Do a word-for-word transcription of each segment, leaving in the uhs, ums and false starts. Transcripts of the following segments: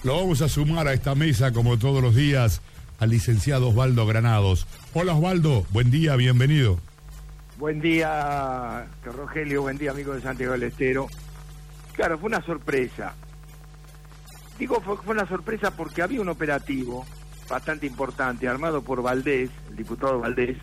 Lo vamos a sumar a esta mesa, como todos los días, al licenciado Osvaldo Granados. Hola Osvaldo, buen día, bienvenido. Buen día, Rogelio, buen día, amigo de Santiago del Estero. Claro, fue una sorpresa. Digo, fue, fue una sorpresa porque había un operativo bastante importante, armado por Valdés, el diputado Valdés,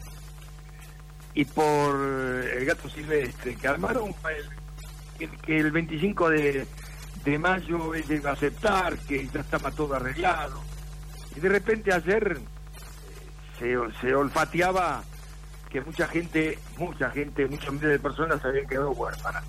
y por el Gato Silvestre, que armaron el, que, que el veinticinco de mayo él iba a aceptar, que ya estaba todo arreglado. Y de repente ayer se, se olfateaba que mucha gente, mucha gente, muchos miles de personas se habían quedado huérfanas.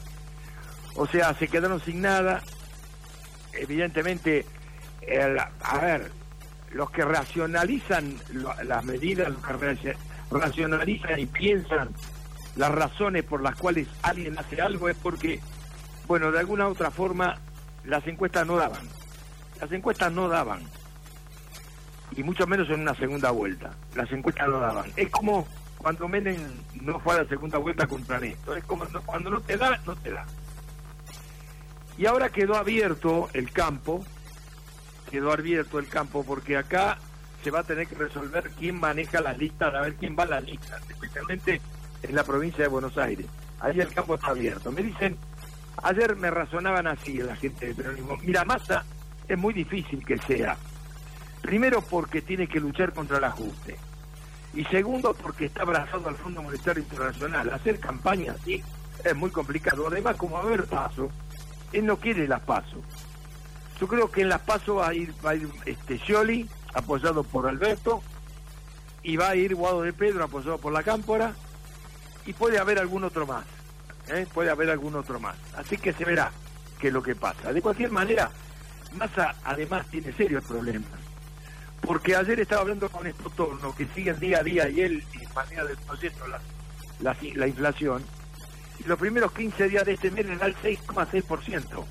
O sea, se quedaron sin nada. Evidentemente, el, a ver, los que racionalizan lo, las medidas, los que racionalizan y piensan las razones por las cuales alguien hace algo es porque, bueno, de alguna u otra forma las encuestas no daban. Las encuestas no daban. Y mucho menos en una segunda vuelta. Las encuestas no daban. Es como cuando Menem no fue a la segunda vuelta contra Néstor. Es como cuando no te da, no te da. Y ahora quedó abierto el campo. Quedó abierto el campo porque acá se va a tener que resolver quién maneja las listas, a ver quién va a las listas, especialmente en la provincia de Buenos Aires. Ahí el campo está abierto. Me dicen, ayer me razonaban así la gente del peronismo. Mira, Massa es muy difícil que sea. Primero porque tiene que luchar contra el ajuste. Y segundo porque está abrazado al Fondo Monetario Internacional. Hacer campaña así es muy complicado. Además, como va a haber paso, él no quiere las pasos. Yo creo que en las pasos va a ir, va a ir este Scioli, apoyado por Alberto, y va a ir Guado de Pedro, apoyado por la Cámpora, y puede haber algún otro más. ¿eh? Puede haber algún otro más. Así que se verá qué es lo que pasa. De cualquier manera, Massa además tiene serios problemas. Porque ayer estaba hablando con Espotorno, que sigue día a día, y él, en manera del proyecto, la, la, la inflación, y los primeros quince días de este mes le da el seis coma seis por ciento.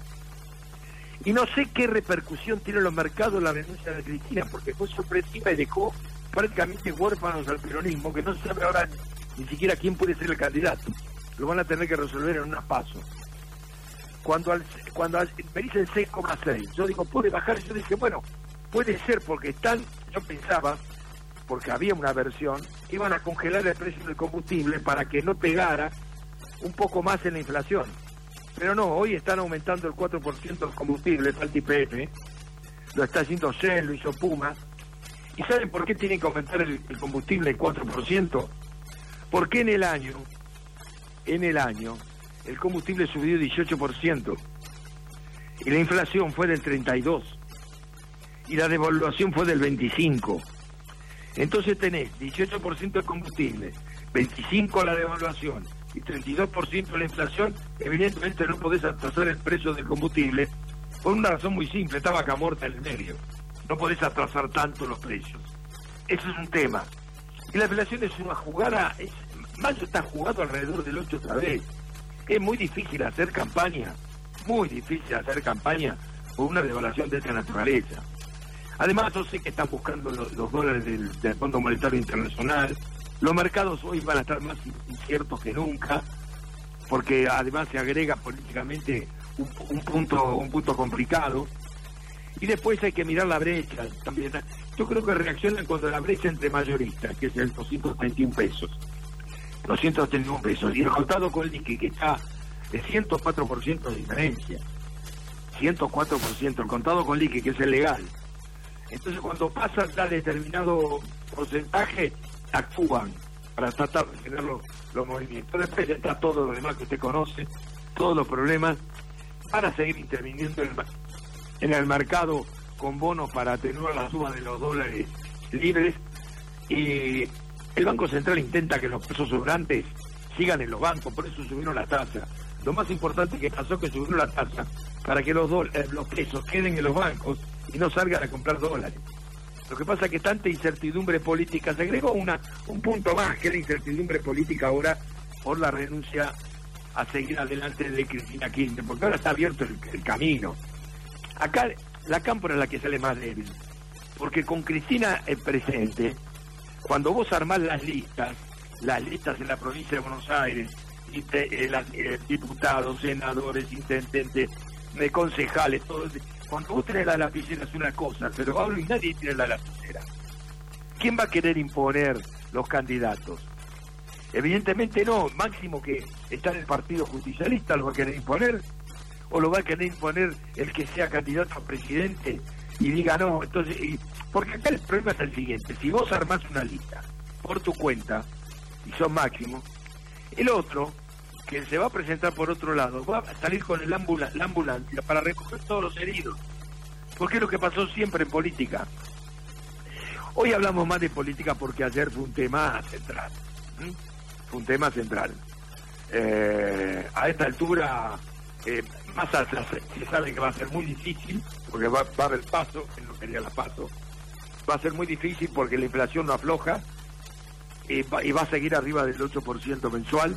Y no sé qué repercusión tiene en los mercados la renuncia de Cristina, porque fue sorpresiva y dejó prácticamente huérfanos al peronismo, que no se sabe ahora ni, ni siquiera quién puede ser el candidato. Lo van a tener que resolver en unas pasos. Cuando, al, cuando al, me dicen seis coma seis, yo digo, ¿puede bajar? Yo dije, bueno, puede ser porque están, yo pensaba, porque había una versión, iban a congelar el precio del combustible para que no pegara un poco más en la inflación. Pero no, hoy están aumentando el cuatro por ciento del combustible, falta I P F, lo está haciendo Shell, lo hizo Puma. ¿Y saben por qué tienen que aumentar el, el combustible el cuatro por ciento? Porque en el año, en el año, el combustible subió dieciocho por ciento y la inflación fue del treinta y dos por ciento. Y la devaluación fue del veinticinco por ciento. Entonces tenés dieciocho por ciento de combustible, veinticinco por ciento la devaluación y treinta y dos por ciento la inflación. Evidentemente no podés atrasar el precio del combustible por una razón muy simple, está vaca muerta en el medio. No podés atrasar tanto los precios. Eso es un tema. Y la inflación es una jugada, es, Mayo está jugado alrededor del ocho otra vez. Es muy difícil hacer campaña, muy difícil hacer campaña por una devaluación de esta naturaleza. Además, yo sé que están buscando los, los dólares del, del Fondo Monetario Internacional. Los mercados hoy van a estar más inciertos que nunca, porque además se agrega políticamente un, un punto un punto complicado. Y después hay que mirar la brecha también. Yo creo que reaccionan contra la brecha entre mayoristas, que es el doscientos treinta y uno pesos. doscientos treinta y uno pesos. Y el contado con liqui, que está de ciento cuatro por ciento de diferencia. ciento cuatro por ciento. El contado con liqui, que es el legal. Entonces, cuando pasa ya determinado porcentaje, actúan para tratar de generar los, los movimientos. Después está todo lo demás que usted conoce, todos los problemas, para seguir interviniendo en el, en el mercado con bonos para atenuar la suba de los dólares libres. Y el Banco Central intenta que los pesos sobrantes sigan en los bancos, por eso subieron la tasa. Lo más importante que pasó es que subieron la tasa para que los, eh, los pesos queden en los bancos y no salgan a comprar dólares. Lo que pasa es que tanta incertidumbre política, se agregó una un punto más, que es la incertidumbre política ahora por la renuncia a seguir adelante de Cristina Kirchner, porque ahora está abierto el, el camino. Acá la Cámpora es la que sale más débil, porque con Cristina en presente, cuando vos armás las listas, las listas en la provincia de Buenos Aires, y te, eh, las, eh, diputados, senadores, intendentes, eh, concejales, todo, Cuando vos tenés la lapicera es una cosa, pero ahora nadie tiene la lapicera. ¿Quién va a querer imponer los candidatos? Evidentemente no, máximo que está en el Partido Justicialista lo va a querer imponer, o lo va a querer imponer el que sea candidato a presidente y diga no, entonces, y, porque acá el problema es el siguiente, si vos armás una lista por tu cuenta, y son máximo, el otro, que se va a presentar por otro lado, va a salir con el ambula, la ambulancia para recoger todos los heridos, porque es lo que pasó siempre en política. Hoy hablamos más de política porque ayer fue un tema central, ¿sí? Fue un tema central. Eh, a esta altura, eh, más atrás, se sabe que va a ser muy difícil, porque va, va a haber paso, él no quería la paso, va a ser muy difícil porque la inflación no afloja, eh, va, y va a seguir arriba del ocho por ciento mensual,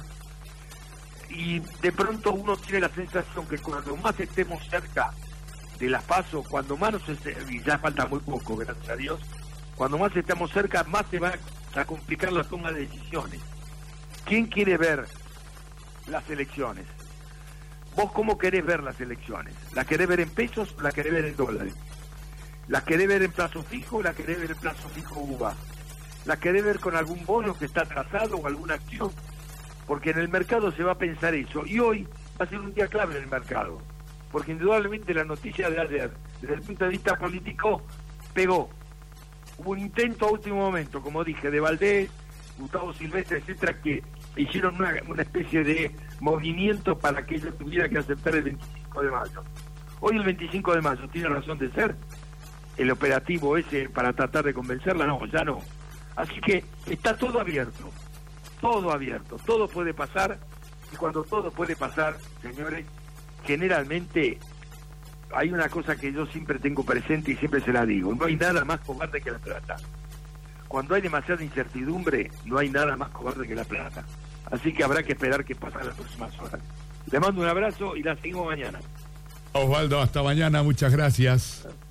y de pronto uno tiene la sensación que cuando más estemos cerca de las paso, cuando más nos esté, y ya falta muy poco, gracias a Dios, cuando más estemos cerca, más se va a complicar la toma de decisiones. ¿Quién quiere ver las elecciones? ¿Vos cómo querés ver las elecciones? ¿La querés ver en pesos o la querés ver en dólares? ¿La querés ver en plazo fijo o la querés ver en plazo fijo U V A? ¿La querés ver con algún bono que está atrasado o alguna acción? Porque en el mercado se va a pensar eso. Y hoy va a ser un día clave en el mercado. Porque indudablemente la noticia de ayer, desde el punto de vista político, pegó. Hubo un intento a último momento, como dije, de Valdés, Gustavo Silvestre, etcétera, que hicieron una, una especie de movimiento para que ella tuviera que aceptar el veinticinco de mayo. Hoy el veinticinco de mayo tiene razón de ser el operativo ese para tratar de convencerla, no, ya no. Así que está todo abierto, todo abierto, todo puede pasar, y cuando todo puede pasar, señores, generalmente hay una cosa que yo siempre tengo presente y siempre se la digo, no hay nada más cobarde que la plata. Cuando hay demasiada incertidumbre, no hay nada más cobarde que la plata. Así que habrá que esperar que pasen las próximas horas. Le mando un abrazo y la seguimos mañana. Osvaldo, hasta mañana, muchas gracias.